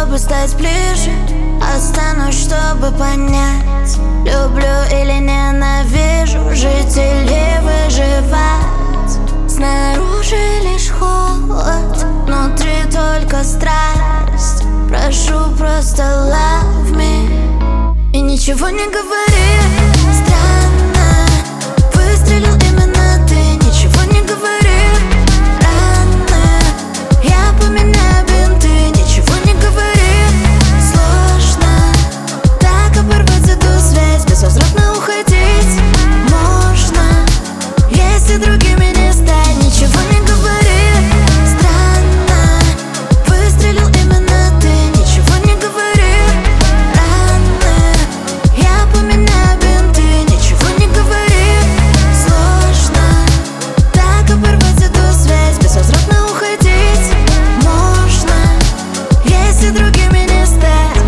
чтобы стать ближе, останусь, чтобы понять, люблю или ненавижу, жить или выживать. Снаружи лишь холод, внутри только страсть. Прошу, просто love me и ничего не говори. Странно, выстрелил именно ты, ничего не говори. Рано, я поменяю бинты, ничего не говори. Сложно так оборвать эту связь, безвозвратно уходить можно, если другими не стать. Ничего не говори. Странно, выстрелил именно ты, ничего не говори. Рано, я поменяю бинты, ничего не говори. Сложно так оборвать эту связь, безвозвратно уходить можно, если другими не стать.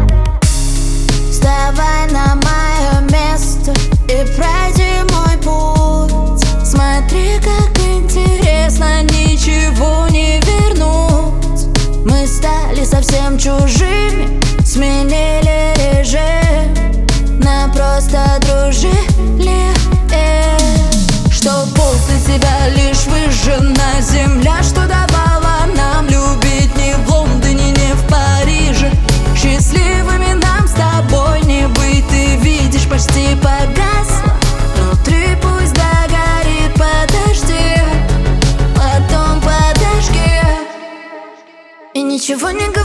Вставай на мое место и пройди мой путь. Смотри, как интересно, ничего не вернуть. Мы стали совсем чужими, сменили режим на просто дружили. Что после тебя лишь выжжена земля, что давала нам любить не в Лондоне, не в Париже. Счастливыми нам с тобой не быть, ты видишь, почти погасла. Внутри пусть догорит, подожди, потом подожги. И ничего не говори.